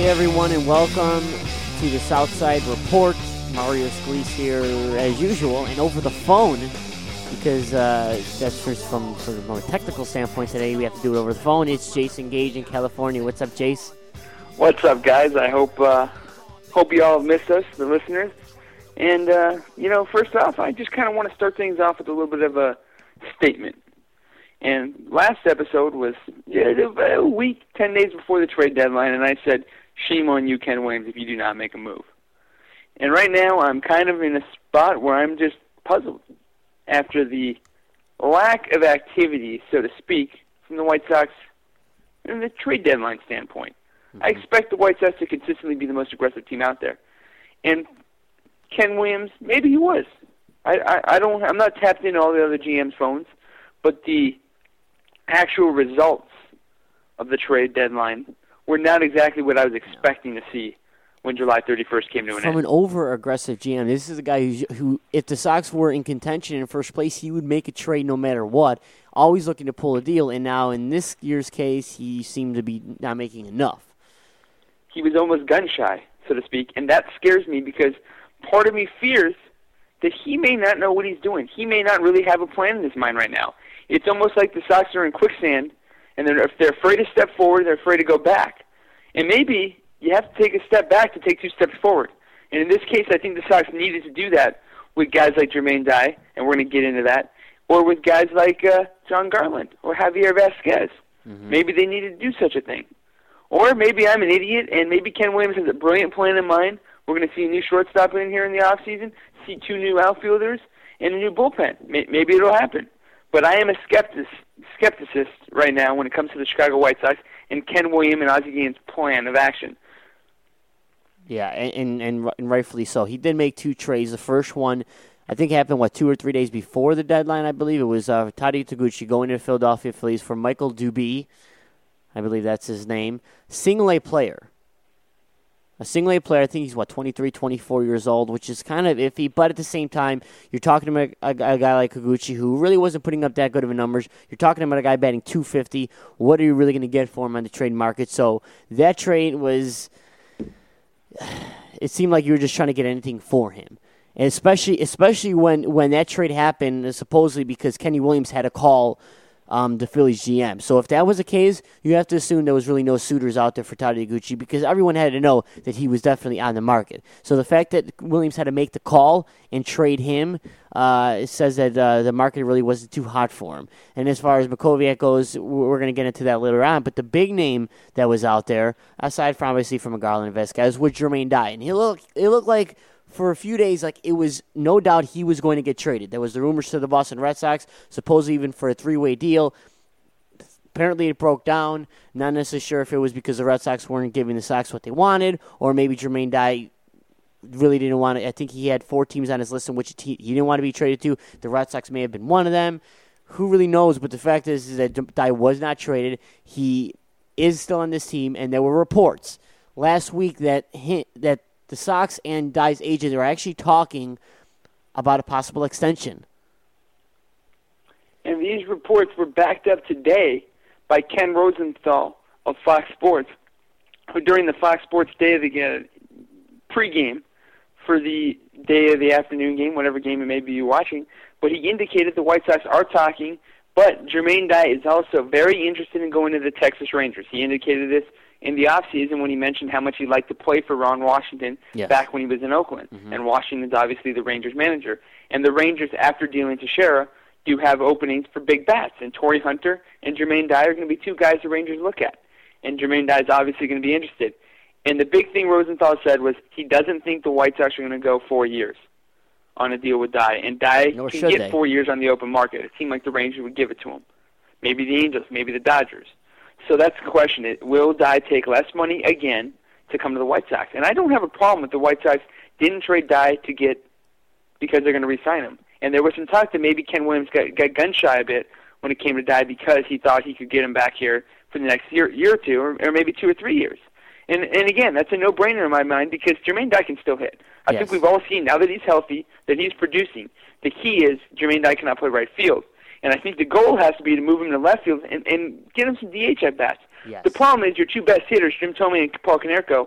everyone, and welcome to the Southside Report. Mario Scalise here, as usual, and over the phone, because that's just from sort of a more technical standpoint today. We have to do it over the phone. It's Jason Gage in California. What's up, Jace? What's up, guys? I hope you all have missed us, the listeners. And, first off, I just kind of want to start things off with a little bit of a statement. And last episode was a week, 10 days before the trade deadline, and I said, shame on you, Ken Williams, if you do not make a move. And right now I'm kind of in a spot where I'm just puzzled after the lack of activity, so to speak, from the White Sox in the trade deadline standpoint. Mm-hmm. I expect the White Sox to consistently be the most aggressive team out there. And Ken Williams, maybe he was. I'm not tapped into all the other GM's phones, but the actual results of the trade deadline were not exactly what I was expecting to see when July 31st came to an end. From an over-aggressive GM, this is a guy who, if the Sox were in contention in first place, he would make a trade no matter what, always looking to pull a deal, and now in this year's case, he seemed to be not making enough. He was almost gun-shy, so to speak, and that scares me because part of me fears that he may not know what he's doing. He may not really have a plan in his mind right now. It's almost like the Sox are in quicksand, and if they're afraid to step forward, they're afraid to go back. And maybe you have to take a step back to take two steps forward. And in this case, I think the Sox needed to do that with guys like Jermaine Dye, and we're going to get into that, or with guys like John Garland or Javier Vasquez. Mm-hmm. Maybe they needed to do such a thing. Or maybe I'm an idiot, and maybe Ken Williams has a brilliant plan in mind. We're going to see a new shortstop in here in the offseason, see two new outfielders, and a new bullpen. Maybe it'll happen. But I am a skepticist right now when it comes to the Chicago White Sox and Ken Williams and Ozzie Guillen's plan of action. Yeah, and rightfully so. He did make two trades. The first one, I think, happened, 2 or 3 days before the deadline, I believe. It was Tadeusz Taguchi going to the Philadelphia Phillies for Michael Dubé. I believe that's his name. Single-A player. A single-A player, I think he's, 23, 24 years old, which is kind of iffy. But at the same time, you're talking about a guy like Taguchi who really wasn't putting up that good of a numbers. You're talking about a guy batting .250. What are you really going to get for him on the trade market? So that trade was, it seemed like you were just trying to get anything for him. And especially when that trade happened, supposedly because Kenny Williams had a call the Phillies GM. So if that was the case, you have to assume there was really no suitors out there for Tadeusz Taguchi because everyone had to know that he was definitely on the market. So the fact that Williams had to make the call and trade him, it says that the market really wasn't too hot for him. And as far as Makoviak goes, we're going to get into that later on. But the big name that was out there, aside from obviously from Garland and Vasquez, was Jermaine Dye. And it looked like for a few days, like it was no doubt he was going to get traded. There was the rumors to the Boston Red Sox, supposedly even for a 3-way deal. Apparently it broke down. Not necessarily sure if it was because the Red Sox weren't giving the Sox what they wanted, or maybe Jermaine Dye really didn't want to. I think he had 4 teams on his list in which he didn't want to be traded to. The Red Sox may have been one of them. Who really knows? But the fact is that Dye was not traded. He is still on this team, and there were reports last week that the Sox and Dye's agent are actually talking about a possible extension. And these reports were backed up today by Ken Rosenthal of Fox Sports, who during the Fox Sports day of the pregame for the day of the afternoon game, whatever game it may be you're watching, but he indicated the White Sox are talking, but Jermaine Dye is also very interested in going to the Texas Rangers. He indicated this in the offseason when he mentioned how much he liked to play for Ron Washington back when he was in Oakland. Mm-hmm. And Washington's obviously the Rangers manager. And the Rangers, after dealing Teixeira, do have openings for big bats. And Torrey Hunter and Jermaine Dye are going to be two guys the Rangers look at. And Jermaine Dye is obviously going to be interested. And the big thing Rosenthal said was he doesn't think the White Sox are going to go 4 years on a deal with Dye. And Dye can get 4 years on the open market. It seemed like the Rangers would give it to him. Maybe the Angels, maybe the Dodgers. So that's the question. Will Dye take less money again to come to the White Sox? And I don't have a problem with the White Sox didn't trade Dye because they're going to re-sign him. And there was some talk that maybe Ken Williams got gun-shy a bit when it came to Dye because he thought he could get him back here for the next year or two, or maybe 2 or 3 years. And again, that's a no-brainer in my mind because Jermaine Dye can still hit. I think we've all seen, now that he's healthy, that he's producing. The key is Jermaine Dye cannot play right field. And I think the goal has to be to move him to left field and get him some DH at bats. Yes. The problem is your two best hitters, Jim Thome and Paul Konerko,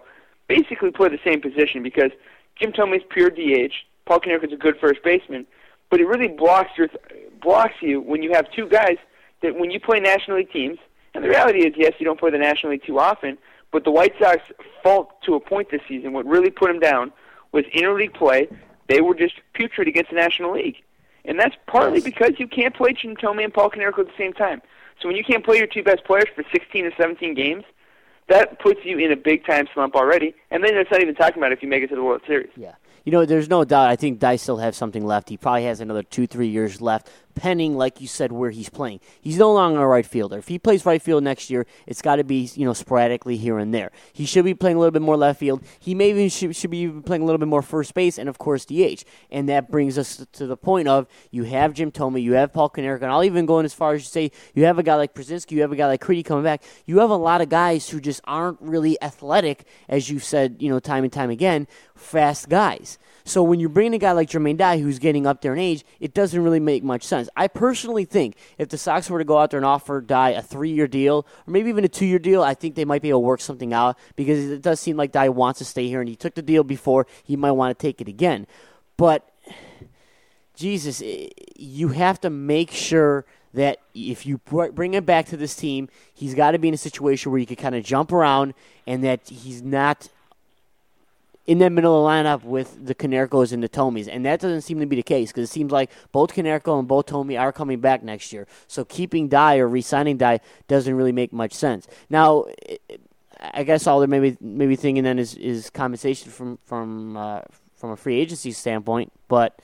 basically play the same position because Jim Thome's pure DH, Paul Konerko's a good first baseman, but it really blocks you when you have two guys that when you play National League teams, and the reality is, yes, you don't play the National League too often, but the White Sox fault to a point this season, what really put them down was interleague play. They were just putrid against the National League. And that's partly because you can't play Jim Thome and Paul Konerko at the same time. So when you can't play your two best players for 16 or 17 games, that puts you in a big-time slump already. And then it's not even talking about if you make it to the World Series. Yeah. There's no doubt. I think Dye still has something left. He probably has another 2-3 years left, pending, like you said, where he's playing. He's no longer a right fielder. If he plays right field next year, it's got to be sporadically here and there. He should be playing a little bit more left field. He maybe should be playing a little bit more first base and, of course, DH. And that brings us to the point of you have Jim Thome, you have Paul Konerko, and I'll even go in as far as to say you have a guy like Brzezinski, you have a guy like Creedy coming back. You have a lot of guys who just aren't really athletic, as you've said, time and time again, fast guys. So when you bring in a guy like Jermaine Dye, who's getting up there in age, it doesn't really make much sense. I personally think if the Sox were to go out there and offer Dye a 3-year deal, or maybe even a 2-year deal, I think they might be able to work something out because it does seem like Dye wants to stay here, and he took the deal before. He might want to take it again. But, Jesus, you have to make sure that if you bring him back to this team, he's got to be in a situation where he can kind of jump around and that he's not in that middle of the lineup with the Konerkos and the Thomes. And that doesn't seem to be the case because it seems like both Konerko and both Thome are coming back next year. So keeping Dye or re-signing Dye doesn't really make much sense. Now, I guess all they're maybe thinking then is compensation from a free agency standpoint. But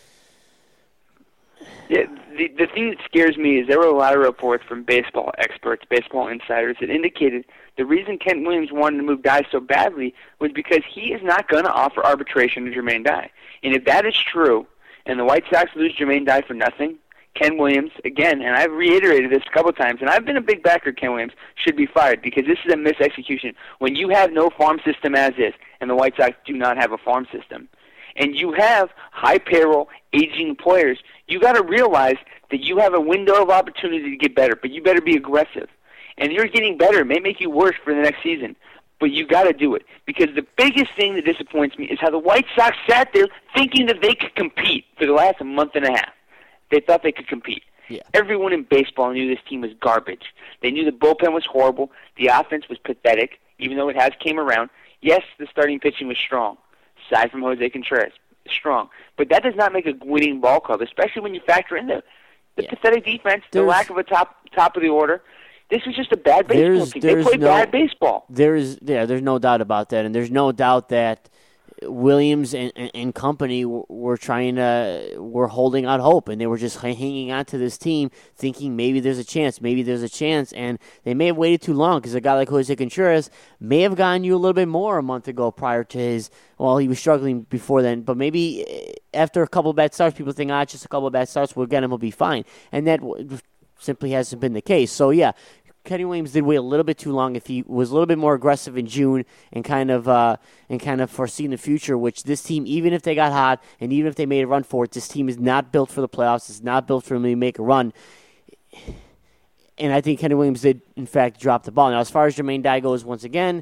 yeah, the thing that scares me is there were a lot of reports from baseball experts, baseball insiders, that indicated the reason Kent Williams wanted to move Dye so badly was because he is not going to offer arbitration to Jermaine Dye. And if that is true, and the White Sox lose Jermaine Dye for nothing, Ken Williams, again, and I've reiterated this a couple of times, and I've been a big backer of Ken Williams, should be fired because this is a misexecution. When you have no farm system as is, and the White Sox do not have a farm system, and you have high payroll, aging players, you got to realize that you have a window of opportunity to get better, but you better be aggressive. And you're getting better. It may make you worse for the next season, but you got to do it. Because the biggest thing that disappoints me is how the White Sox sat there thinking that they could compete for the last month and a half. They thought they could compete. Yeah. Everyone in baseball knew this team was garbage. They knew the bullpen was horrible. The offense was pathetic, even though it has came around. Yes, the starting pitching was strong, aside from Jose Contreras, strong. But that does not make a winning ball club, especially when you factor in the pathetic defense, the lack of a top of the order. This was just a bad baseball team. They played bad baseball. There's no doubt about that, and there's no doubt that Williams and company were holding out hope, and they were just hanging on to this team, thinking maybe there's a chance, and they may have waited too long because a guy like Jose Contreras may have gotten you a little bit more a month ago prior to his. Well, he was struggling before then, but maybe after a couple of bad starts, people think, just a couple of bad starts, we'll get him, we'll be fine, and that simply hasn't been the case. So yeah, Kenny Williams did wait a little bit too long. If he was a little bit more aggressive in June and kind of foreseen the future, which this team, even if they got hot and even if they made a run for it, this team is not built for the playoffs. It's not built for them to make a run. And I think Kenny Williams did, in fact, drop the ball. Now, as far as Jermaine Dye goes, once again,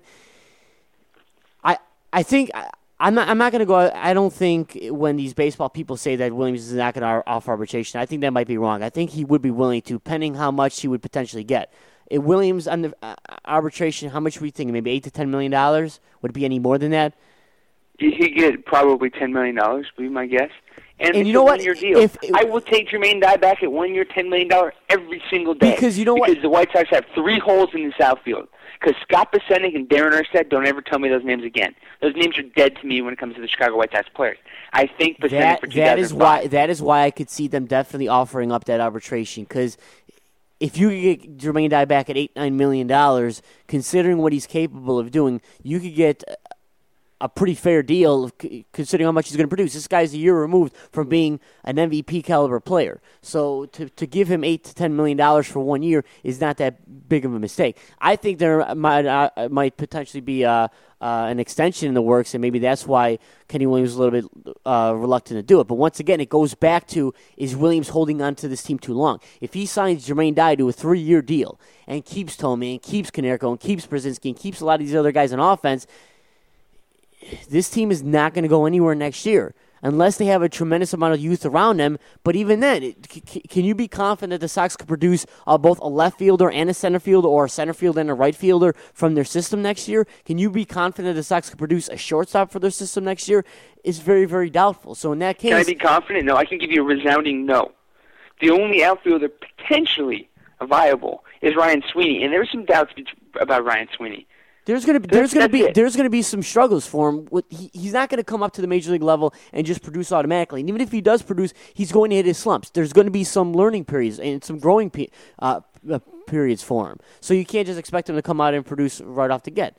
I think I'm not going to go. I don't think when these baseball people say that Williams is not going to offer arbitration, I think that might be wrong. I think he would be willing to, depending how much he would potentially get. Williams on the arbitration, how much were you thinking? Maybe $8 to $10 million? Would it be any more than that? He'd get probably $10 million, would be my guess. And you know what? Deal. I will take Jermaine Dye back at 1 year, $10 million every single day. Because you know what? Because the White Sox have 3 holes in this outfield. Because Scott Basenik and Darren Erstad, don't ever tell me those names again. Those names are dead to me when it comes to the Chicago White Sox players. I think Basenik for 2005. That is why I could see them definitely offering up that arbitration. Because if you could get Jermaine Dye back at $8-9 million, considering what he's capable of doing, you could get a pretty fair deal considering how much he's going to produce. This guy's a year removed from being an MVP caliber player. So to give him $8 to $10 million for 1 year is not that big of a mistake. I think there might potentially be an extension in the works, and maybe that's why Kenny Williams is a little bit reluctant to do it. But once again, it goes back to, is Williams holding on to this team too long? If he signs Jermaine Dye to a 3-year deal and keeps Thome and keeps Konerko and keeps Brzezinski and keeps a lot of these other guys on offense, this team is not going to go anywhere next year unless they have a tremendous amount of youth around them. But even then, can you be confident that the Sox could produce both a left fielder and a center fielder, or a center fielder and a right fielder from their system next year? Can you be confident the Sox could produce a shortstop for their system next year? It's very, very doubtful. So in that case... Can I be confident? No, I can give you a resounding no. The only outfielder potentially viable is Ryan Sweeney, and there's some doubts about Ryan Sweeney. There's going to be some struggles for him. He's not going to come up to the major league level and just produce automatically. And even if he does produce, he's going to hit his slumps. There's going to be some learning periods and some growing periods for him. So you can't just expect him to come out and produce right off the get.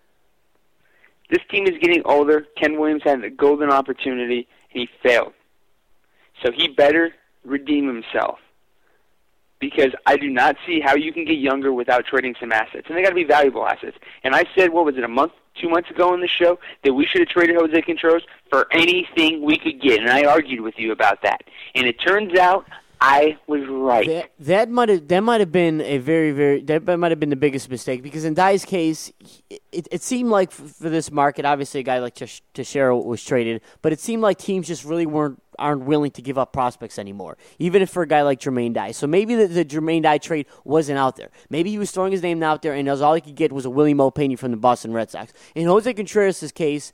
This team is getting older. Ken Williams had a golden opportunity, and he failed. So he better redeem himself. Because I do not see how you can get younger without trading some assets. And they got to be valuable assets. And I said, 2 months ago on the show, that we should have traded Jose Contreras for anything we could get. And I argued with you about that. And it turns out I was right. That might have been the biggest mistake, because in Dye's case, it seemed like for this market, obviously a guy like Teixeira was traded, but it seemed like teams just really aren't willing to give up prospects anymore, even if for a guy like Jermaine Dye. So maybe the Jermaine Dye trade wasn't out there. Maybe he was throwing his name out there, and all he could get was a Willie Mo Pena from the Boston Red Sox. In Jose Contreras' case,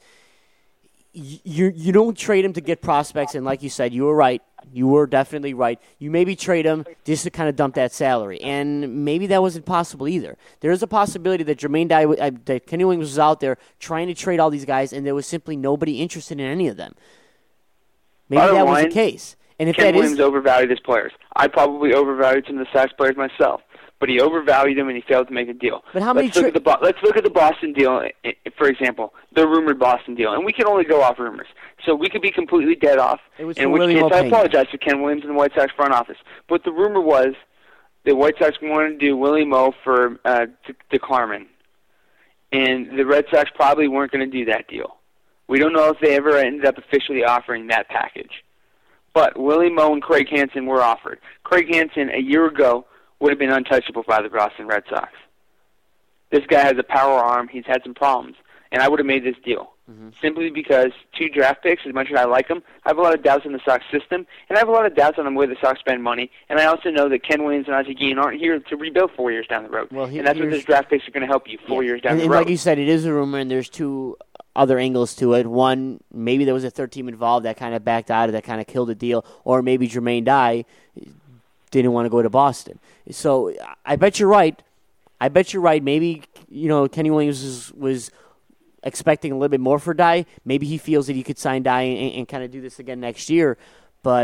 you don't trade him to get prospects, and like you said, you were right. You were definitely right. You maybe trade him just to kind of dump that salary, and maybe that wasn't possible either. There is a possibility that Jermaine Dye, that Kenny Williams was out there trying to trade all these guys, and there was simply nobody interested in any of them. Maybe that was the case. And if Ken Williams overvalued his players. I probably overvalued some of the Sox players myself, but he overvalued them and he failed to make a deal. But how many? Let's look at the Boston deal, for example, the rumored Boston deal, and we can only go off rumors, so we could be completely dead off. It was in which case, I apologize to Ken Williams and the White Sox front office. But the rumor was the White Sox wanted to do Willie Mo for DeCarmen, and the Red Sox probably weren't going to do that deal. We don't know if they ever ended up officially offering that package. But Willie Mo and Craig Hansen were offered. Craig Hansen, a year ago, would have been untouchable by the Boston Red Sox. This guy has a power arm. He's had some problems. And I would have made this deal. Simply because 2 draft picks, as much as I like them, I have a lot of doubts in the Sox system, and I have a lot of doubts on the way the Sox spend money. And I also know that Ken Williams and Ozzie Guillen aren't here to rebuild 4 years down the road. And that's what those draft picks are going to help you 4 years down the road. And like you said, it is a rumor, and there's 2 other angles to it. One, maybe there was a third team involved that kind of backed out of that, kind of killed the deal, or maybe Jermaine Dye didn't want to go to Boston. So I bet you're right. Maybe, Kenny Williams was expecting a little bit more for Dye. Maybe he feels that he could sign Dye and kind of do this again next year. But,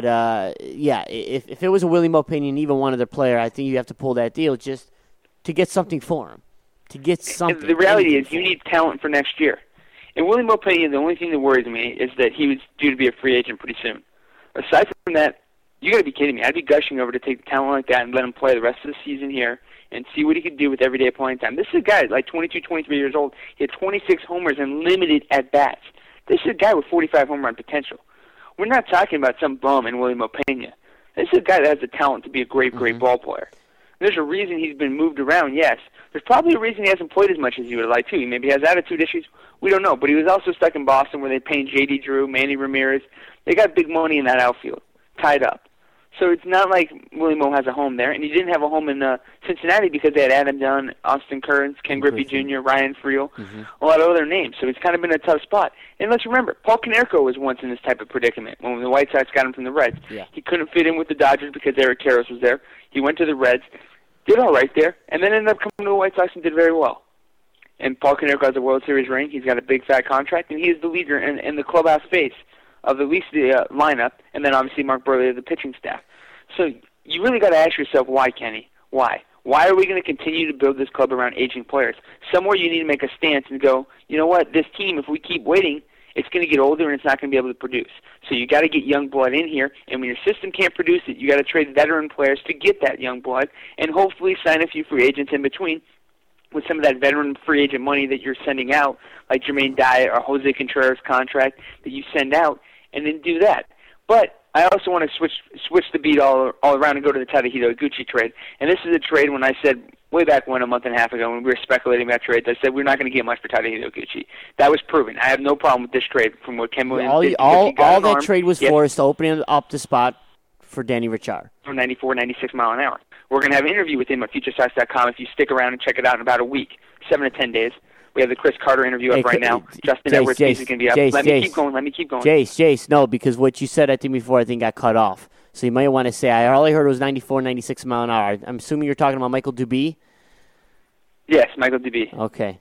if it was a Willie Mo Pena and even one other player, I think you have to pull that deal just to get something for him, to get something. The reality is you need talent for next year. And Willie Mo Pena, the only thing that worries me is that he was due to be a free agent pretty soon. Aside from that, you got to be kidding me. I'd be gushing over to take talent like that and let him play the rest of the season here and see what he could do with everyday playing time. This is a guy like 22, 23 years old. He had 26 homers and limited at-bats. This is a guy with 45 home run potential. We're not talking about some bum in Willie Mo Pena. This is a guy that has the talent to be a great ball player. There's a reason he's been moved around, yes. There's probably a reason he hasn't played as much as he would like to. He maybe has attitude issues. We don't know. But he was also stuck in Boston where they paid J.D. Drew, Manny Ramirez. They got big money in that outfield, tied up. So it's not like Willie Mo has a home there. And he didn't have a home in Cincinnati because they had Adam Dunn, Austin Kearns, Ken Griffey Jr., Ryan Friel, a lot of other names. So it's kind of been a tough spot. And let's remember, Paul Konerko was once in this type of predicament when the White Sox got him from the Reds. Yeah. He couldn't fit in with the Dodgers because Eric Karros was there. He went to the Reds, did all right there, and then ended up coming to the White Sox and did very well. And Paul Konerko has a World Series ring. He's got a big, fat contract, and he is the leader and the clubhouse face of at least the lineup, and then obviously Mark Buehrle of the pitching staff. So you really got to ask yourself, why, Kenny? Why? Why are we going to continue to build this club around aging players? Somewhere you need to make a stance and go, you know what, this team, if we keep waiting, it's going to get older and it's not going to be able to produce. So you got to get young blood in here, and when your system can't produce it, you got to trade veteran players to get that young blood, and hopefully sign a few free agents in between with some of that veteran free agent money that you're sending out, like Jermaine Dye or Jose Contreras contract that you send out, and then do that. But I also want to switch the beat all around and go to the Tadahito Iguchi trade. And this is a trade when I said way back when, a month and a half ago, when we were speculating about trades, I said we're not going to get much for Tadahito Iguchi. That was proven. I have no problem with this trade from what Ken Williams did. All that trade was for is to open up the spot for Danny Richard. For 94, 96 mile an hour. We're going to have an interview with him at FutureSox.com if you stick around and check it out in about a week, 7 to 10 days. We have the Chris Carter interview up right now. Justin Edwards piece is going to be up. Let me keep going. Jace, no, because what you said, I think, before, I think got cut off. So you might want to say, all I heard was 94, 96 mile an hour. I'm assuming you're talking about Michael Dubé? Yes, Michael Dubé. Okay.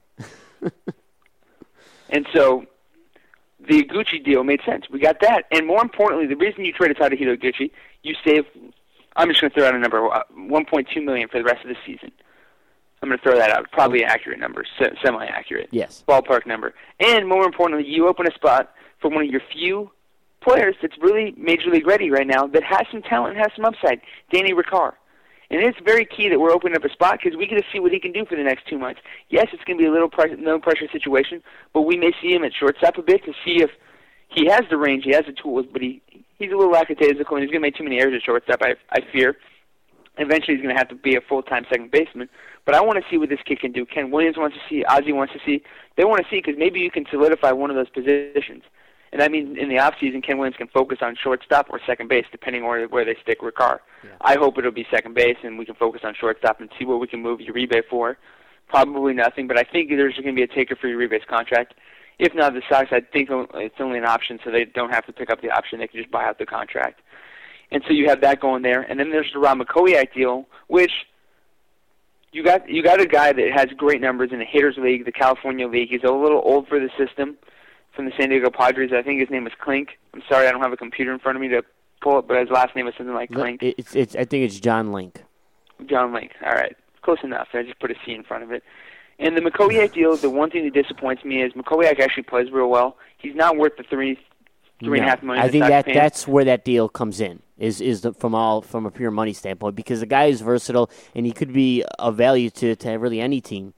And so the Iguchi deal made sense. We got that. And more importantly, the reason you traded Tadahito Iguchi, you save, I'm just going to throw out a number, $1.2 million for the rest of the season. I'm going to throw that out. Probably an accurate number, semi-accurate. Yes. Ballpark number. And more importantly, you open a spot for one of your few players that's really Major League ready right now that has some talent and has some upside, Danny Ricard. And it's very key that we're opening up a spot because we get to see what he can do for the next 2 months. Yes, it's going to be a little no-pressure situation, but we may see him at shortstop a bit to see if he has the range, he has the tools, but he's a little lackadaisical and he's going to make too many errors at shortstop, I fear. Eventually he's going to have to be a full-time second baseman. But I want to see what this kid can do. Ken Williams wants to see. Ozzie wants to see. They want to see because maybe you can solidify one of those positions. And that means in the offseason, Ken Williams can focus on shortstop or second base, depending on where they stick Ricard. Yeah. I hope it'll be second base, and we can focus on shortstop and see what we can move Uribe for. Probably nothing, but I think there's going to be a taker for Uribe's contract. If not the Sox, I think it's only an option, so they don't have to pick up the option. They can just buy out the contract. And so you have that going there. And then there's the Rob Makowiak deal, which you got a guy that has great numbers in the Hitters League, the California League. He's a little old for the system from the San Diego Padres. I think his name is Klink. I'm sorry, I don't have a computer in front of me to pull it, but his last name is something like Klink. I think it's John Link. John Link. All right. Close enough. I just put a C in front of it. And the Makowiak deal, the one thing that disappoints me is Makowiak actually plays real well. He's not worth the $3.5 million. I think that's where that deal comes in. From a pure money standpoint, because the guy is versatile and he could be of value to really any team.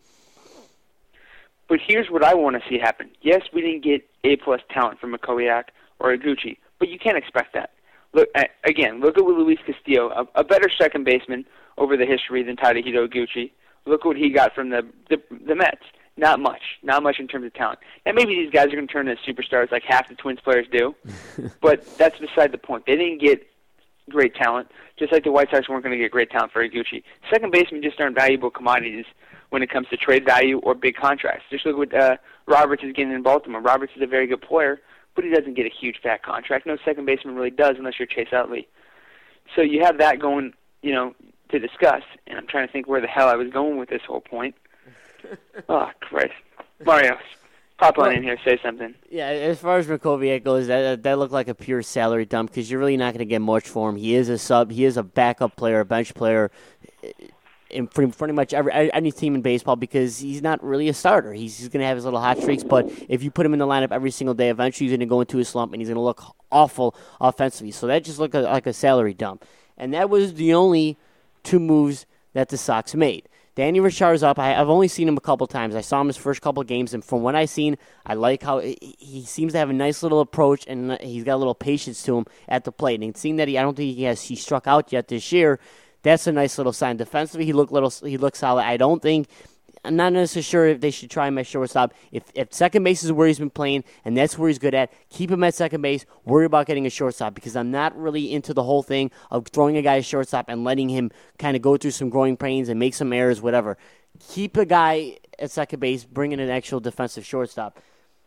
But here's what I want to see happen. Yes, we didn't get A-plus talent from Makowiak or Iguchi, but you can't expect that. Look at what Luis Castillo, a better second baseman over the history than Tadahito Iguchi. Look what he got from the Mets. Not much in terms of talent. And maybe these guys are going to turn into superstars like half the Twins players do, but that's beside the point. They didn't get great talent, just like the White Sox weren't going to get great talent for Iguchi. Second basemen just aren't valuable commodities when it comes to trade value or big contracts. Just look what Roberts is getting in Baltimore. Roberts is a very good player, but he doesn't get a huge fat contract. No second baseman really does unless you're Chase Utley. So you have that going, to discuss, and I'm trying to think where the hell I was going with this whole point. Oh, Christ. Mario, pop on in here, say something. Yeah, as far as Makowiak goes, that looked like a pure salary dump because you're really not going to get much for him. He is a sub. He is a backup player, a bench player in pretty much any team in baseball because he's not really a starter. He's going to have his little hot streaks, but if you put him in the lineup every single day, eventually he's going to go into a slump and he's going to look awful offensively. So that just looked like a salary dump. And that was the only two moves that the Sox made. Danny Richard's up. I've only seen him a couple times. I saw him his first couple games, and from what I've seen, I like how he seems to have a nice little approach, and he's got a little patience to him at the plate. And seeing that I don't think he struck out yet this year, that's a nice little sign. Defensively, he looks solid. I'm not necessarily sure if they should try him at shortstop. If second base is where he's been playing and that's where he's good at, keep him at second base. Worry about getting a shortstop because I'm not really into the whole thing of throwing a guy at shortstop and letting him kind of go through some growing pains and make some errors, whatever. Keep a guy at second base, bring in an actual defensive shortstop.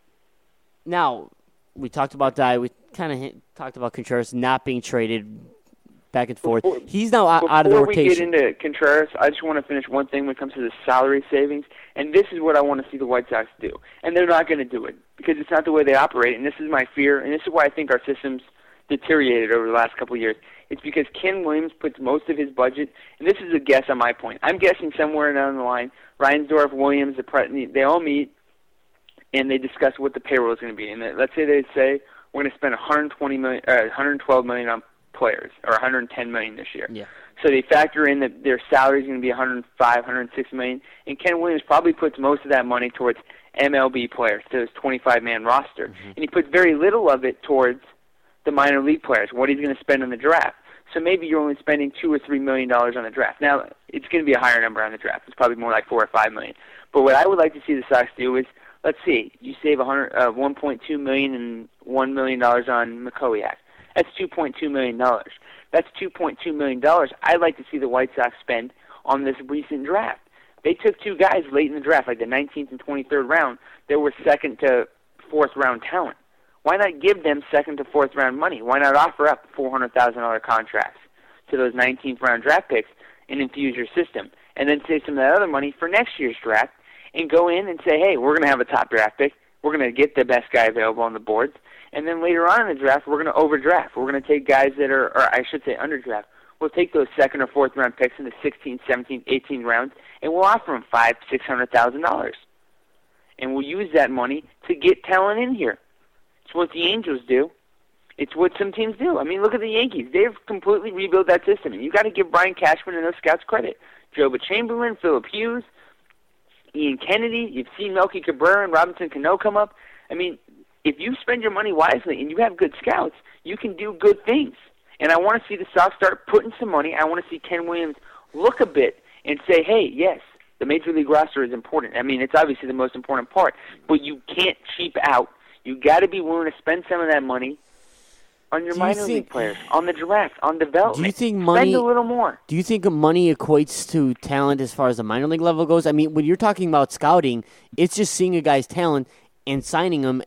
Now, we talked about that. We kind of talked about Contreras not being traded back and forth. He's now out of the rotation. Before we get into Contreras, I just want to finish one thing when it comes to the salary savings, and this is what I want to see the White Sox do. And they're not going to do it because it's not the way they operate, and this is my fear, and this is why I think our system's deteriorated over the last couple of years. It's because Ken Williams puts most of his budget, and this is a guess on my point. I'm guessing somewhere down the line, Reinsdorf, Williams, they all meet, and they discuss what the payroll is going to be. And let's say they say we're going to spend $112 million on players, or $110 million this year. Yeah. So they factor in that their salary is going to be $105, $106 million, and Ken Williams probably puts most of that money towards MLB players, to his 25-man roster. Mm-hmm. And he puts very little of it towards the minor league players, what he's going to spend on the draft. So maybe you're only spending $2 or $3 million on the draft. Now, it's going to be a higher number on the draft. It's probably more like $4 or $5 million. But what I would like to see the Sox do is, let's see, you save $1.2 million and $1 million on Mikowiak. That's $2.2 million. That's $2.2 million I'd like to see the White Sox spend on this recent draft. They took two guys late in the draft, like the 19th and 23rd round, that were second to fourth round talent. Why not give them second to fourth round money? Why not offer up $400,000 contracts to those 19th round draft picks and infuse your system? And then save some of that other money for next year's draft and go in and say, hey, we're going to have a top draft pick. We're going to get the best guy available on the boards. And then later on in the draft, we're going to overdraft. We're going to take guys that are, or I should say underdraft. We'll take those second or fourth round picks in the 16th, 17th, 18th rounds, and we'll offer them $500,000, $600,000. And we'll use that money to get talent in here. It's what the Angels do. It's what some teams do. I mean, look at the Yankees. They've completely rebuilt that system. And you got to give Brian Cashman and those scouts credit. Joba Chamberlain, Philip Hughes, Ian Kennedy. You've seen Melky Cabrera and Robinson Cano come up. I mean, if you spend your money wisely and you have good scouts, you can do good things. And I want to see the Sox start putting some money. I want to see Ken Williams look a bit and say, hey, yes, the Major League roster is important. I mean, it's obviously the most important part. But you can't cheap out. You got to be willing to spend some of that money on your minor league players, on the draft, on development. Do you think money? Spend a little more. Do you think money equates to talent as far as the minor league level goes? I mean, when you're talking about scouting, it's just seeing a guy's talent and signing him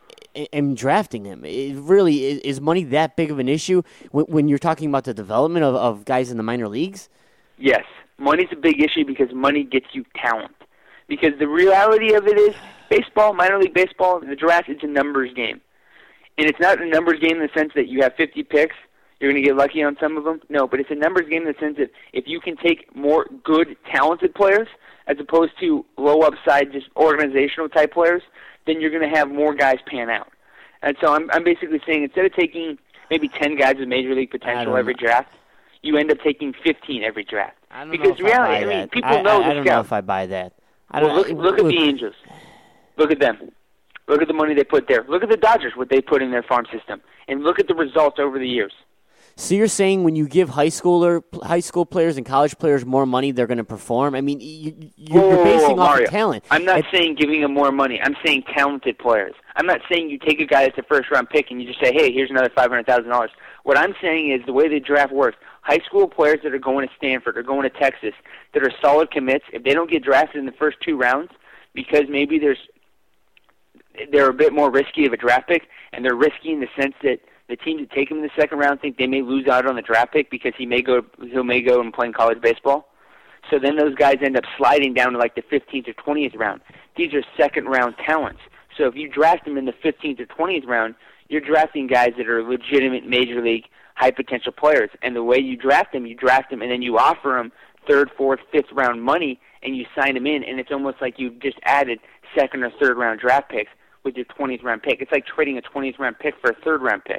and drafting him. It really is money that big of an issue when you're talking about the development of guys in the minor leagues? Yes, money's a big issue because money gets you talent. Because the reality of it is, baseball, minor league baseball, the draft, it's a numbers game. And it's not a numbers game in the sense that you have 50 picks, you're going to get lucky on some of them. No, but it's a numbers game in the sense that if you can take more good, talented players as opposed to low upside, just organizational type players, then you're going to have more guys pan out. And so I'm basically saying instead of taking maybe 10 guys with major league potential every draft, you end up taking 15 every draft. Because reality, I mean, people know the scouts. I don't know if I buy that. Look at the Angels. Look at them. Look at the money they put there. Look at the Dodgers, what they put in their farm system. And look at the results over the years. So you're saying when you give high school players and college players more money, they're going to perform? I mean, you're basing off of talent. I'm not saying giving them more money. I'm saying talented players. I'm not saying you take a guy that's a first-round pick and you just say, hey, here's another $500,000. What I'm saying is the way the draft works, high school players that are going to Stanford or going to Texas that are solid commits, if they don't get drafted in the first two rounds because maybe they're a bit more risky of a draft pick, and they're risky in the sense that the teams that take him in the second round think they may lose out on the draft pick because he may go and play in college baseball. So then those guys end up sliding down to like the 15th or 20th round. These are second-round talents. So if you draft them in the 15th or 20th round, you're drafting guys that are legitimate major league high-potential players. And the way you draft them, and then you offer them third, fourth, fifth-round money, and you sign them in, and it's almost like you've just added second- or third-round draft picks with your 20th-round pick. It's like trading a 20th-round pick for a third-round pick.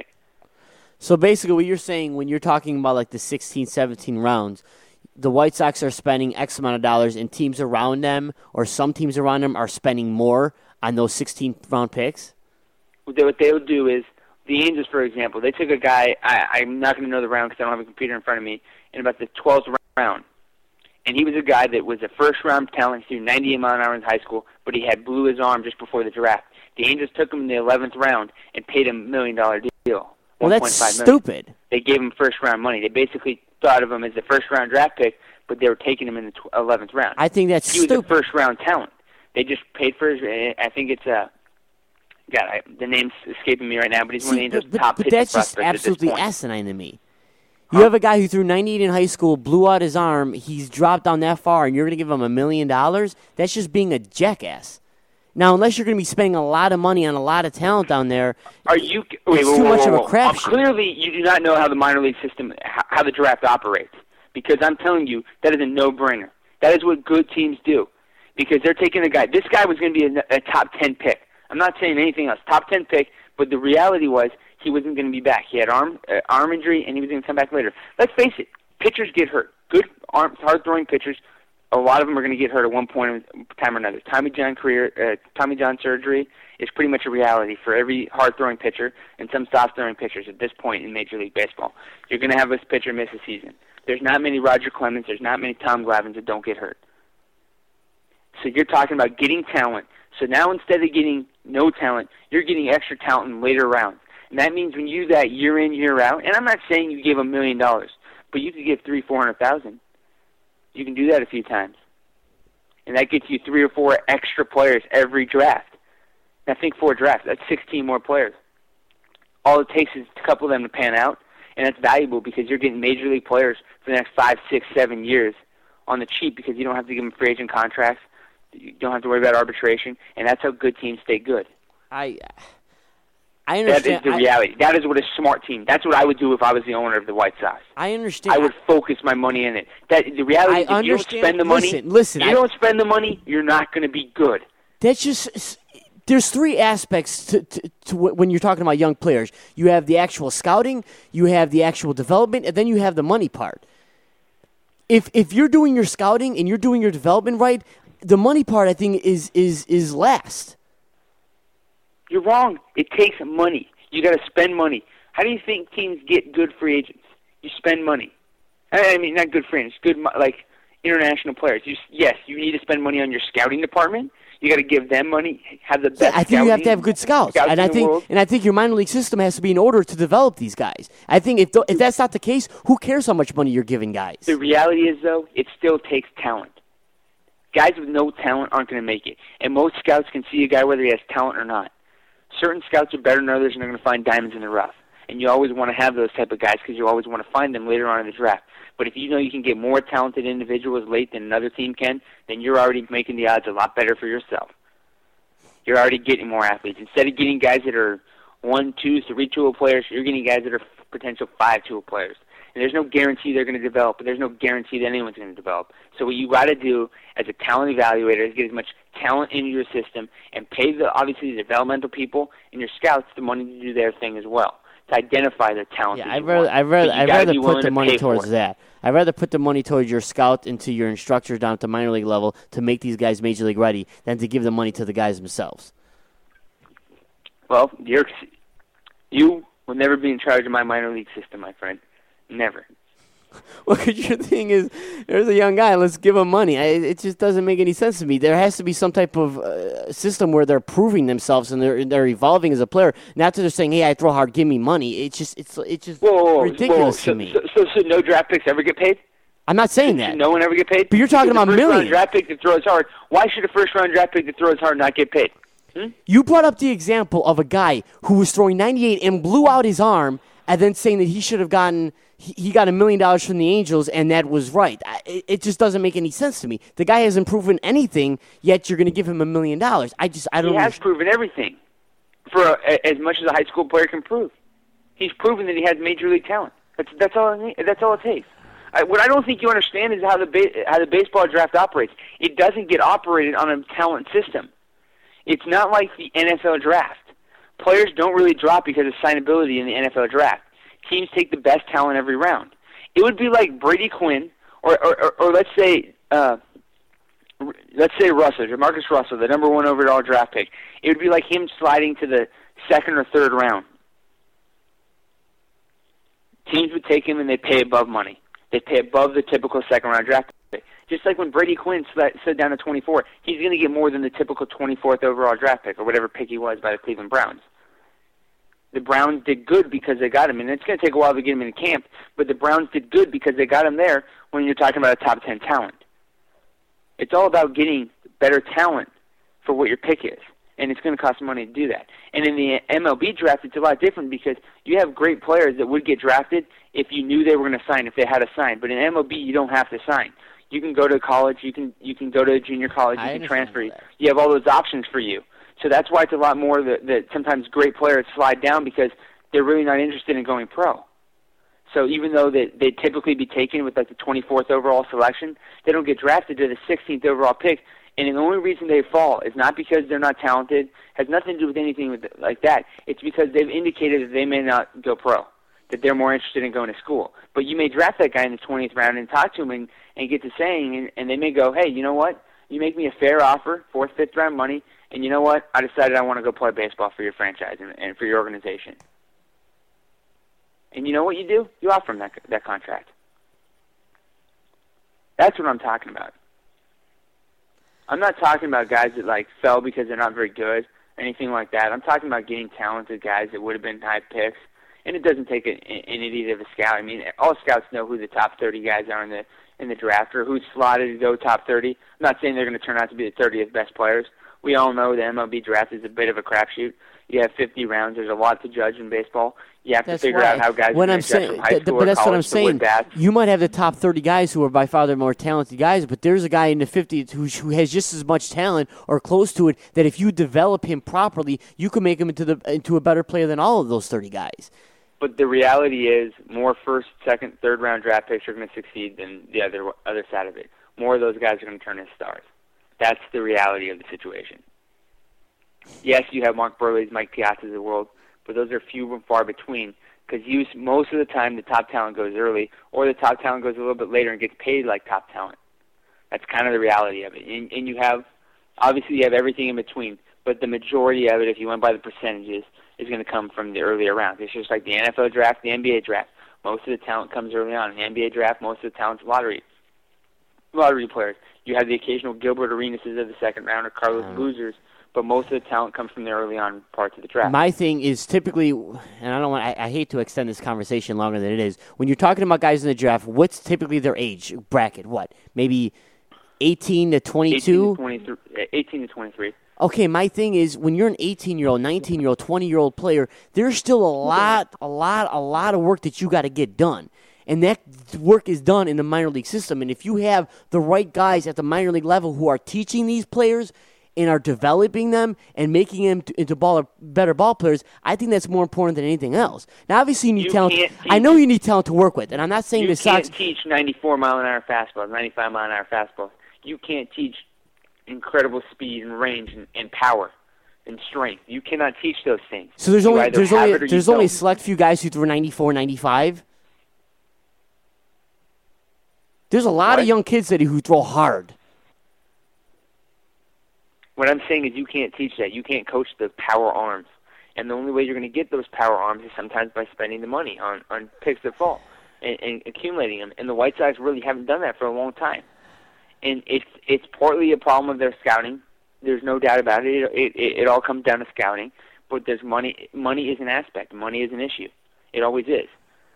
So basically what you're saying when you're talking about like the 16, 17 rounds, the White Sox are spending X amount of dollars and teams around them or some teams around them are spending more on those 16th-round picks? What they'll do is, the Angels, for example, they took a guy, I'm not going to know the round because I don't have a computer in front of me, in about the 12th round. And he was a guy that was a first-round talent. He threw 98 mile an hour in high school, but he had blew his arm just before the draft. The Angels took him in the 11th round and paid him $1 million deal. Well, that's stupid. They gave him first-round money. They basically thought of him as the first-round draft pick, but they were taking him in the 11th round. I think that's stupid. He was a first-round talent. They just paid for his, I think it's the name's escaping me right now, but he's one of the Angels' top pitching prospects. But that's just absolutely asinine to me. You have a guy who threw 98 in high school, blew out his arm, he's dropped down that far, and you're going to give him $1 million? That's just being a jackass. Now, unless you're going to be spending a lot of money on a lot of talent down there, it's too much of a crapshoot. Clearly, you do not know how the minor league system, how the draft operates, because I'm telling you, that is a no-brainer. That is what good teams do, because they're taking a guy. This guy was going to be a top 10 pick. I'm not saying anything else. Top 10 pick, but the reality was he wasn't going to be back. He had arm injury, and he was going to come back later. Let's face it, pitchers get hurt. Good hard-throwing pitchers a lot of them are going to get hurt at one point in time or another. Tommy John surgery is pretty much a reality for every hard-throwing pitcher and some soft-throwing pitchers at this point in Major League Baseball. You're going to have this pitcher miss a season. There's not many Roger Clemens. There's not many Tom Glavines that don't get hurt. So you're talking about getting talent. So now instead of getting no talent, you're getting extra talent in later rounds. And that means when you do that year in, year out, and I'm not saying you give $1 million, but you could give $300,000-$400,000. You can do that a few times. And that gets you 3 or 4 extra players every draft. Now think 4 drafts. That's 16 more players. All it takes is a couple of them to pan out, and that's valuable because you're getting Major League players for the next 5, 6, 7 years on the cheap because you don't have to give them free agent contracts. You don't have to worry about arbitration, and that's how good teams stay good. I understand. That is the reality. That is what a smart team. That's what I would do if I was the owner of the White Sox. I understand. I would focus my money in it. The reality is if you don't spend the money, listen, you don't spend the money, you're not going to be good. That's just. There's 3 aspects to when you're talking about young players. You have the actual scouting, you have the actual development, and then you have the money part. If you're doing your scouting and you're doing your development right, the money part I think is last. You're wrong. It takes money. You got to spend money. How do you think teams get good free agents? You spend money. I mean, not good free agents, good like international players. Yes, you need to spend money on your scouting department. You got to give them money. Have the best. I think you have to have good scouts, and I think your minor league system has to be in order to develop these guys. I think if that's not the case, who cares how much money you're giving guys? The reality is, though, it still takes talent. Guys with no talent aren't going to make it, and most scouts can see a guy whether he has talent or not. Certain scouts are better than others, and they're going to find diamonds in the rough. And you always want to have those type of guys because you always want to find them later on in the draft. But if you know you can get more talented individuals late than another team can, then you're already making the odds a lot better for yourself. You're already getting more athletes. Instead of getting guys that are 1, 2, 3 tool players, you're getting guys that are potential 5 tool players. And there's no guarantee they're going to develop, but there's no guarantee that anyone's going to develop. So what you got to do as a talent evaluator is get as much talent into your system and pay obviously the developmental people and your scouts the money to do their thing as well, to identify the talent. Yeah, I'd rather put the money towards that. I'd rather put the money towards your scout and to your instructors down at the minor league level to make these guys major league ready than to give the money to the guys themselves. Well, you will never be in charge of my minor league system, my friend. Never. Well, because your thing is, there's a young guy, let's give him money. It just doesn't make any sense to me. There has to be some type of system where they're proving themselves and they're evolving as a player. Not that they're saying, hey, I throw hard, give me money. It's just ridiculous to me. So no draft picks ever get paid? I'm not saying that. No one ever get paid? But you're talking about millions. First-round draft pick that throws hard. Why should a first-round draft pick that throws hard not get paid? You brought up the example of a guy who was throwing 98 and blew out his arm and then saying that he should have gotten – he got $1 million from the Angels, and that was right. It just doesn't make any sense to me. The guy hasn't proven anything, yet you're going to give him $1 million. I don't. He has proven everything, for as much as a high school player can prove. He's proven that he has major league talent. That's all it takes. What I don't think you understand is how the baseball draft operates. It doesn't get operated on a talent system. It's not like the NFL draft. Players don't really drop because of signability in the NFL draft. Teams take the best talent every round. It would be like Brady Quinn, or let's say Russell, Jamarcus Russell, the number 1 overall draft pick. It would be like him sliding to the 2nd or 3rd round. Teams would take him and they pay above money. They pay above the typical 2nd-round draft pick. Just like when Brady Quinn slid down to 24, he's going to get more than the typical 24th overall draft pick or whatever pick he was by the Cleveland Browns. The Browns did good because they got him, and it's going to take a while to get him in camp, but the Browns did good because they got him there when you're talking about a top 10 talent. It's all about getting better talent for what your pick is, and it's going to cost money to do that. And in the MLB draft, it's a lot different because you have great players that would get drafted if you knew they were going to sign, if they had to sign. But in MLB, you don't have to sign. You can go to college, you can go to junior college, you can transfer. You have all those options for you. So that's why it's a lot more that sometimes great players slide down because they're really not interested in going pro. So even though they typically be taken with like the 24th overall selection, they don't get drafted to the 16th overall pick. And the only reason they fall is not because they're not talented, has nothing to do with anything like that. It's because they've indicated that they may not go pro, that they're more interested in going to school. But you may draft that guy in the 20th round and talk to him, and and get to saying, and they may go, hey, you know what? You make me a fair offer, 4th, 5th round money, and you know what? I decided I want to go play baseball for your franchise and for your organization. And you know what you do? You offer them that contract. That's what I'm talking about. I'm not talking about guys that like fell because they're not very good, or anything like that. I'm talking about getting talented guys that would have been high picks. And it doesn't take an idiot of a scout. I mean, all scouts know who the top 30 guys are in the draft, or who's slotted to go top 30. I'm not saying they're going to turn out to be the 30th best players. We all know the MLB draft is a bit of a crapshoot. You have 50 rounds. There's a lot to judge in baseball. You have to figure out how guys are going to adjust from high school or that's what I'm college to saying. wood bats. You might have the top 30 guys who are by far the more talented guys, but there's a guy in the 50s who has just as much talent or close to it that if you develop him properly, you can make him into a better player than all of those 30 guys. But the reality is more first, second, third round draft picks are going to succeed than the other side of it. More of those guys are going to turn into stars. That's the reality of the situation. Yes, you have Mark Burley's, Mike Piazza's of the world, but those are few and far between because most of the time the top talent goes early or the top talent goes a little bit later and gets paid like top talent. That's kind of the reality of it. And you have, obviously you have everything in between, but the majority of it, if you went by the percentages, is going to come from the earlier rounds. It's just like the NFL draft, the NBA draft. Most of the talent comes early on. In the NBA draft, most of the talent's lottery players. You have the occasional Gilbert Arenases of the second round or Carlos Boozers, but most of the talent comes from the early on parts of the draft. My thing is typically, and I hate to extend this conversation longer than it is, when you're talking about guys in the draft, what's typically their age bracket? What? Maybe 18 to 22? 18 to 23. Okay, my thing is when you're an 18-year-old, 19-year-old, 20-year-old player, there's still a lot of work that you got to get done. And that work is done in the minor league system. And if you have the right guys at the minor league level who are teaching these players and are developing them and making them into better ball players, I think that's more important than anything else. Now, obviously, you need talent. I know you need talent to work with, and I'm not saying the Sox can't teach 94-mile-an-hour fastballs, 95-mile-an-hour fastballs. You can't teach incredible speed and range and power and strength. You cannot teach those things. So there's only a select few guys who throw 94, 95. There's a lot of young kids who throw hard. What I'm saying is you can't teach that. You can't coach the power arms. And the only way you're going to get those power arms is sometimes by spending the money on picks that fall and accumulating them. And the White Sox really haven't done that for a long time. And it's partly a problem of their scouting. There's no doubt about it. It all comes down to scouting. But there's money. Money is an aspect. Money is an issue. It always is.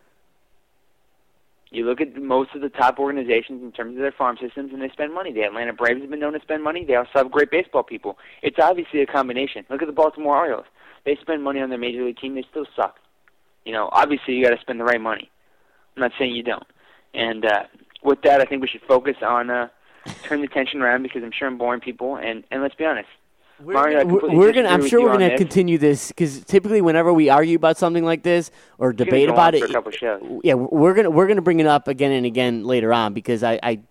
You look at most of the top organizations in terms of their farm systems, and they spend money. The Atlanta Braves have been known to spend money. They also have great baseball people. It's obviously a combination. Look at the Baltimore Orioles. They spend money on their major league team. They still suck. Obviously you got to spend the right money. I'm not saying you don't. And with that, I think we should focus on turn the attention around because I'm sure I'm boring people. And let's be honest. I'm sure we're going to continue this because typically whenever we argue about something like this or debate about it, we're going to bring it up again and again later on because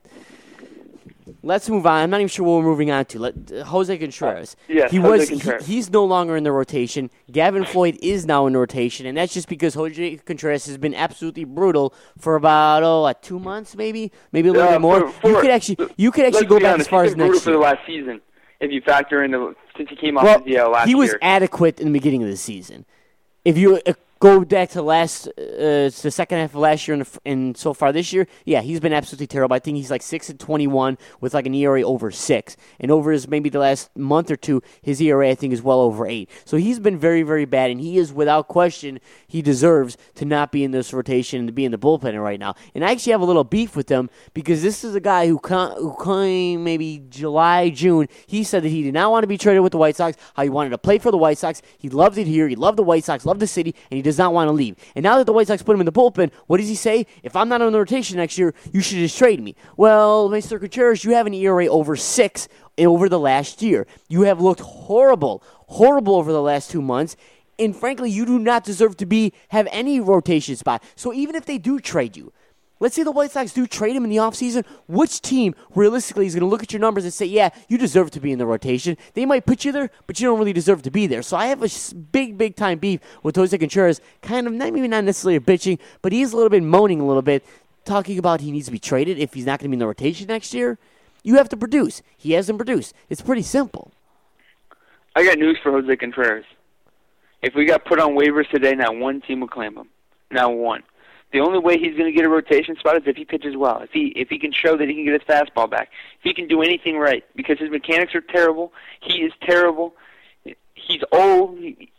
let's move on. I'm not even sure what we're moving on to. Jose Contreras. He's no longer in the rotation. Gavin Floyd is now in the rotation, and that's just because Jose Contreras has been absolutely brutal for about 2 months, maybe a little bit more. You could actually go back as far as next year. For the last season. If you factor in since he came off the DL last year. He was adequate in the beginning of the season. If you go back to the second half of last year and so far this year, he's been absolutely terrible. I think he's like 6-21 with like an ERA over 6. And over maybe the last month or two, his ERA I think is well over 8. So he's been very, very bad, and he is without question, he deserves to not be in this rotation and to be in the bullpen right now. And I actually have a little beef with him because this is a guy who came maybe July, June. He said that he did not want to be traded with the White Sox, how he wanted to play for the White Sox. He loved it here. He loved the White Sox, loved the city, and he does not want to leave. And now that the White Sox put him in the bullpen, what does he say? If I'm not on the rotation next year, you should just trade me. Well, Mr. Contreras, you have an ERA over 6 over the last year. You have looked horrible over the last 2 months. And frankly, you do not deserve to have any rotation spot. So even if they do trade you, let's say the White Sox do trade him in the offseason, which team realistically is going to look at your numbers and say, yeah, you deserve to be in the rotation? They might put you there, but you don't really deserve to be there. So I have a big time beef with Jose Contreras, kind of, maybe not necessarily bitching, but he's a little bit moaning a little bit talking about he needs to be traded if he's not going to be in the rotation next year. You have to produce. He hasn't produced. It's pretty simple. I got news for Jose Contreras. If we got put on waivers today, not one team will claim him. Not one. The only way he's going to get a rotation spot is if he pitches well. If he can show that he can get his fastball back. If he can do anything right. Because his mechanics are terrible. He is terrible. He's old.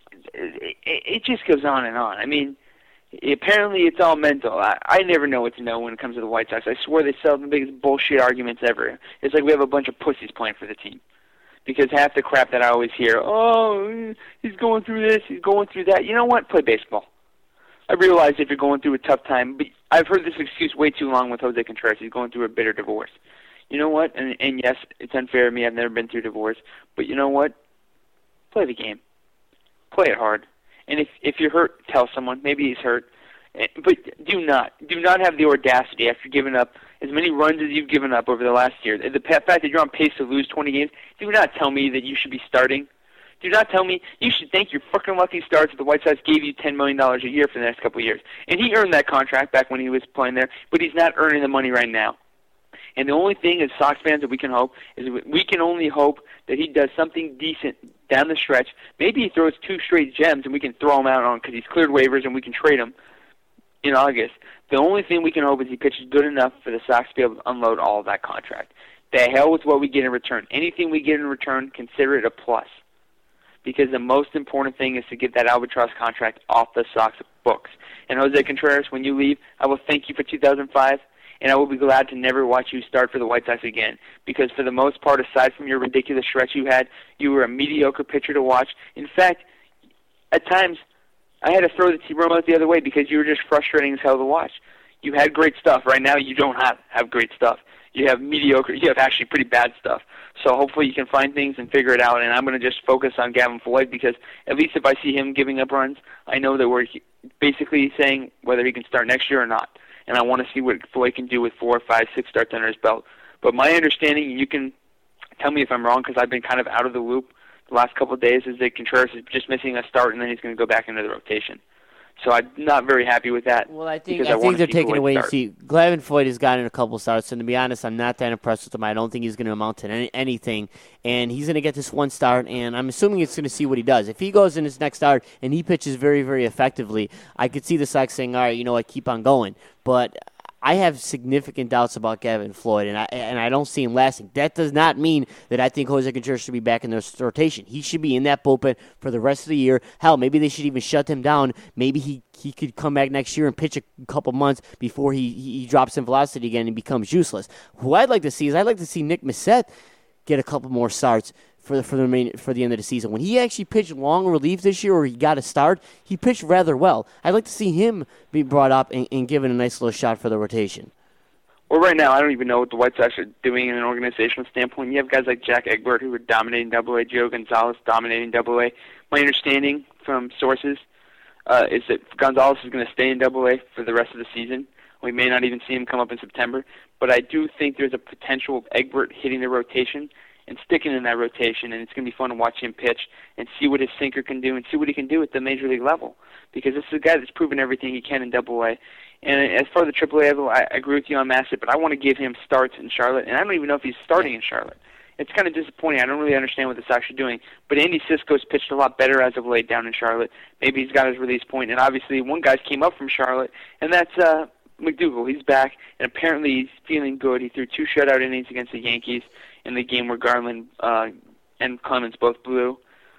It just goes on and on. I mean, apparently it's all mental. I never know what to know when it comes to the White Sox. I swear they sell the biggest bullshit arguments ever. It's like we have a bunch of pussies playing for the team. Because half the crap that I always hear, oh, he's going through this, he's going through that. You know what? Play baseball. I realize if you're going through a tough time, but I've heard this excuse way too long with Jose Contreras. He's going through a bitter divorce. You know what? And yes, it's unfair of me. I've never been through divorce. But you know what? Play the game. Play it hard. And if you're hurt, tell someone. Maybe he's hurt. But do not have the audacity after giving up as many runs as you've given up over the last year. The fact that you're on pace to lose 20 games, do not tell me that you should be starting. Do not tell me you should thank your fucking lucky stars that the White Sox gave you $10 million a year for the next couple of years. And he earned that contract back when he was playing there, but he's not earning the money right now. And the only thing as Sox fans that we can hope is we can only hope that he does something decent down the stretch. Maybe he throws 2 straight gems and we can throw him out on because he's cleared waivers and we can trade him in August. The only thing we can hope is he pitches good enough for the Sox to be able to unload all of that contract. The hell with what we get in return. Anything we get in return, consider it a plus. Because the most important thing is to get that albatross contract off the Sox books. And Jose Contreras, when you leave, I will thank you for 2005, and I will be glad to never watch you start for the White Sox again. Because for the most part, aside from your ridiculous stretch you had, you were a mediocre pitcher to watch. In fact, at times, I had to throw the remote the other way because you were just frustrating as hell to watch. You had great stuff. Right now, you don't have great stuff. You have mediocre. You have actually pretty bad stuff. So hopefully you can find things and figure it out. And I'm going to just focus on Gavin Floyd because at least if I see him giving up runs, I know that we're basically saying whether he can start next year or not. And I want to see what Floyd can do with 4, 5, 6 starts under his belt. But my understanding, you can tell me if I'm wrong because I've been kind of out of the loop the last couple of days, is that Contreras is just missing a start and then he's going to go back into the rotation. So I'm not very happy with that. Well, I think they're taking away and see. Gavin Floyd has gotten a couple starts, and to be honest, I'm not that impressed with him. I don't think he's going to amount to anything, and he's going to get this one start, and I'm assuming it's going to see what he does. If he goes in his next start and he pitches very, very effectively, I could see the Sox saying, all right, you know what, keep on going. But I have significant doubts about Gavin Floyd, and I don't see him lasting. That does not mean that I think Jose Contreras should be back in the rotation. He should be in that bullpen for the rest of the year. Hell, maybe they should even shut him down. Maybe he could come back next year and pitch a couple months before he drops in velocity again and becomes useless. Who I'd like to see is Nick Messette get a couple more starts for the end of the season. When he actually pitched long relief this year, or he got a start, he pitched rather well. I'd like to see him be brought up and given a nice little shot for the rotation. Well, right now, I don't even know what the White Sox are doing in an organizational standpoint. You have guys like Jack Egbert who are dominating Double-A, Gio Gonzalez dominating Double-A. My understanding from sources is that Gonzalez is going to stay in Double-A for the rest of the season. We may not even see him come up in September, but I do think there's a potential of Egbert hitting the rotation and sticking in that rotation, and it's going to be fun to watch him pitch and see what his sinker can do and see what he can do at the major league level, because this is a guy that's proven everything he can in Double-A. And as far as the Triple-A level, I agree with you on Massett, but I want to give him starts in Charlotte, and I don't even know if he's starting in Charlotte. It's kind of disappointing. I don't really understand what the Sox are doing, but Andy Cisco's pitched a lot better as of late down in Charlotte. Maybe he's got his release point, and obviously one guy came up from Charlotte, and that's McDougal. He's back, and apparently he's feeling good. He threw 2 shutout innings against the Yankees in the game where Garland and Clemens both blew.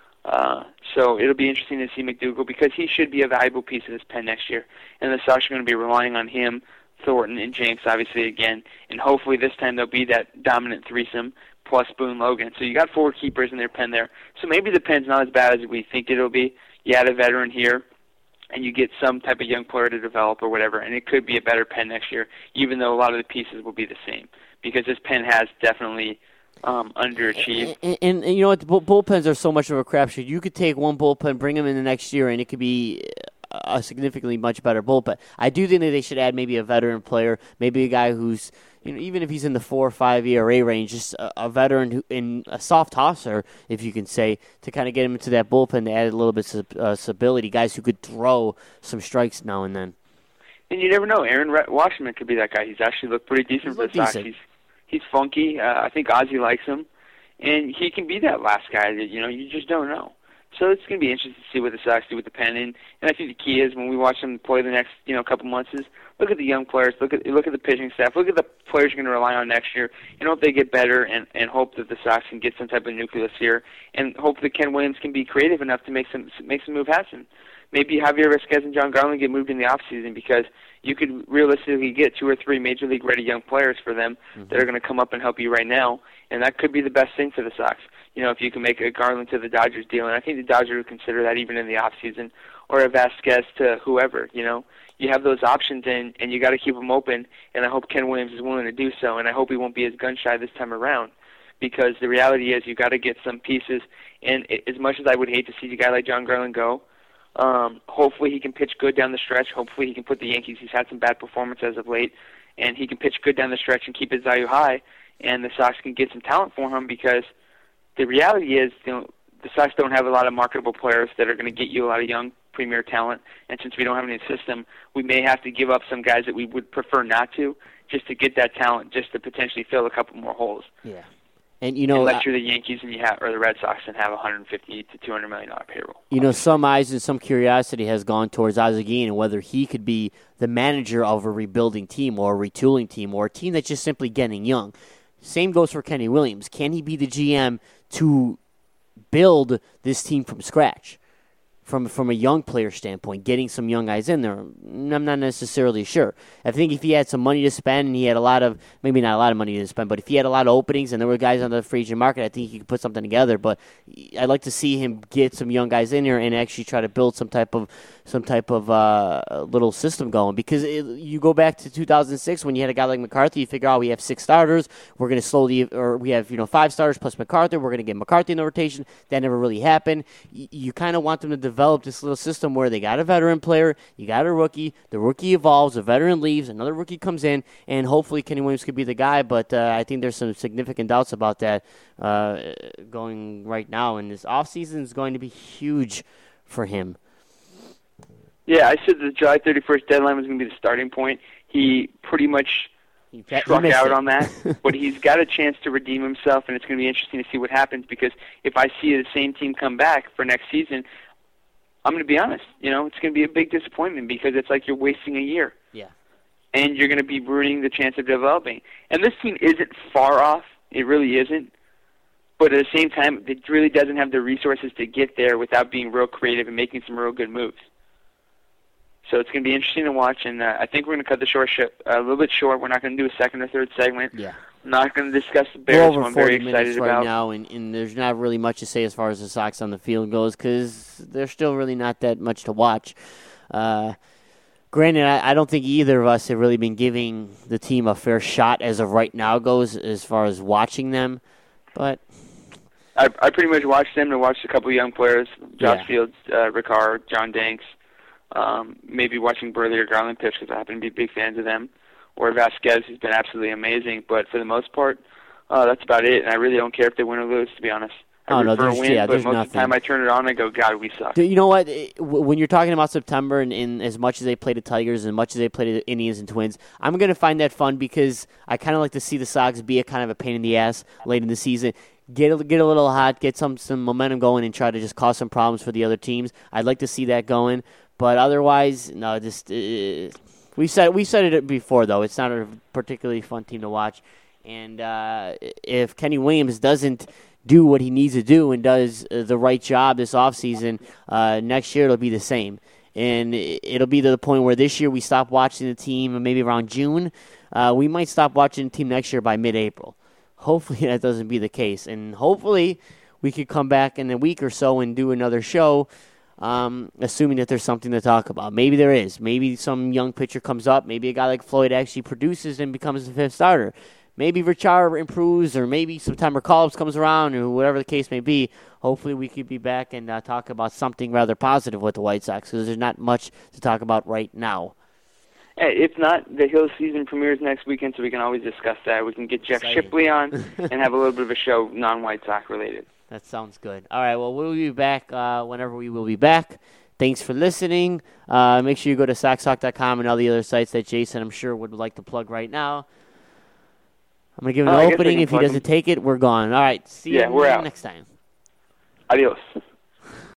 So it'll be interesting to see McDougal because he should be a valuable piece of this pen next year. And the Sox are going to be relying on him, Thornton, and James, obviously, again. And hopefully this time there'll be that dominant threesome plus Boone Logan. So you got 4 keepers in their pen there. So maybe the pen's not as bad as we think it'll be. You add a veteran here, and you get some type of young player to develop or whatever, and it could be a better pen next year, even though a lot of the pieces will be the same. Because this pen has definitely underachieved. And you know what? The bullpens are so much of a crapshoot. You could take one bullpen, bring them in the next year, and it could be a significantly much better bullpen. I do think that they should add maybe a veteran player, maybe a guy who's, even if he's in the 4 or 5 ERA range, just a veteran who, in a soft tosser, if you can say, to kind of get him into that bullpen to add a little bit of stability, guys who could throw some strikes now and then. And you never know. Aaron Washington could be that guy. He's actually looked pretty decent for the Sox. He's funky. I think Ozzie likes him. And he can be that last guy that, you just don't know. So it's going to be interesting to see what the Sox do with the pen. And I think the key is when we watch them play the next, couple months is look at the young players, look at the pitching staff, look at the players you're going to rely on next year, and hope they get better and hope that the Sox can get some type of nucleus here, and hope that Ken Williams can be creative enough to make some move happen. Maybe Javier Vasquez and John Garland get moved in the offseason because you could realistically get 2 or 3 major league ready young players for them that are going to come up and help you right now, and that could be the best thing for the Sox. If you can make a Garland to the Dodgers deal, and I think the Dodgers would consider that even in the offseason, or a Vasquez to whoever, You have those options, and you got to keep them open, and I hope Ken Williams is willing to do so, and I hope he won't be as gun-shy this time around, because the reality is you got to get some pieces, and as much as I would hate to see a guy like John Garland go, hopefully he can pitch good down the stretch. Hopefully he can put the Yankees. He's had some bad performances as of late, and he can pitch good down the stretch and keep his value high, and the Sox can get some talent for him because the reality is, the Sox don't have a lot of marketable players that are going to get you a lot of young premier talent, and since we don't have any system, we may have to give up some guys that we would prefer not to, just to get that talent, just to potentially fill a couple more holes. Yeah, and unless you're the Yankees or the Red Sox and have $150 to $200 million payroll. Some eyes and some curiosity has gone towards Ozzie Guillen and whether he could be the manager of a rebuilding team or a retooling team or a team that's just simply getting young. Same goes for Kenny Williams. Can he be the GM to build this team from scratch? From a young player standpoint, getting some young guys in there, I'm not necessarily sure. I think if he had some money to spend and he had maybe not a lot of money to spend, but if he had a lot of openings and there were guys on the free agent market, I think he could put something together. But I'd like to see him get some young guys in there and actually try to build some type of little system going. Because you go back to 2006 when you had a guy like McCarthy, you figure, we have 6 starters, we're going to we have 5 starters plus McCarthy, we're going to get McCarthy in the rotation. That never really happened. You kind of want them to develop this little system where they got a veteran player, you got a rookie, the rookie evolves, a veteran leaves, another rookie comes in, and hopefully Kenny Williams could be the guy, but I think there's some significant doubts about that going right now, and this offseason is going to be huge for him. Yeah, I said the July 31st deadline was going to be the starting point. He pretty much struck out on that, but he's got a chance to redeem himself, and it's going to be interesting to see what happens, because if I see the same team come back for next season, I'm going to be honest, it's going to be a big disappointment because it's like you're wasting a year. Yeah. And you're going to be ruining the chance of developing. And this team isn't far off. It really isn't. But at the same time, it really doesn't have the resources to get there without being real creative and making some real good moves. So it's going to be interesting to watch, and I think we're going to cut the a little bit short. We're not going to do a second or third segment. Yeah. I'm not going to discuss the Bears, who I'm very excited right about. now, and there's not really much to say as far as the Sox on the field goes because there's still really not that much to watch. Granted, I don't think either of us have really been giving the team a fair shot as of right now goes as far as watching them, but I pretty much watched them and watched a couple of young players, Josh Fields, Ricard, John Danks, maybe watching Burley or Garland pitch because I happen to be big fans of them, or Vasquez, who's been absolutely amazing. But for the most part, that's about it. And I really don't care if they win or lose, to be honest. I root for a win, but most of the time I turn it on and I go, God, we suck. You know what? When you're talking about September and as much as they play the Tigers and as much as they play the Indians and Twins, I'm going to find that fun because I kind of like to see the Sox be a kind of a pain in the ass late in the season. Get a little hot, get some momentum going, and try to just cause some problems for the other teams. I'd like to see that going, but otherwise, no. Just we said it before though. It's not a particularly fun team to watch, and if Kenny Williams doesn't do what he needs to do and does the right job this offseason, next year it'll be the same, and it'll be to the point where this year we stop watching the team maybe around June. We might stop watching the team next year by mid-April. Hopefully that doesn't be the case. And hopefully we could come back in a week or so and do another show, assuming that there's something to talk about. Maybe there is. Maybe some young pitcher comes up. Maybe a guy like Floyd actually produces and becomes the 5th starter. Maybe Richard improves, or maybe September call-ups comes around, or whatever the case may be. Hopefully we could be back and talk about something rather positive with the White Sox, because there's not much to talk about right now. Hey, if not, the Hill season premieres next weekend, so we can always discuss that. We can get Jeff Shipley on and have a little bit of a show non-White Sox related. That sounds good. All right, well, we'll be back whenever we will be back. Thanks for listening. Make sure you go to SoxHawk.com and all the other sites that Jason, I'm sure, would like to plug right now. I'm going to give him an opening. If he doesn't take it, we're gone. All right. See you we're out. next time. Adios.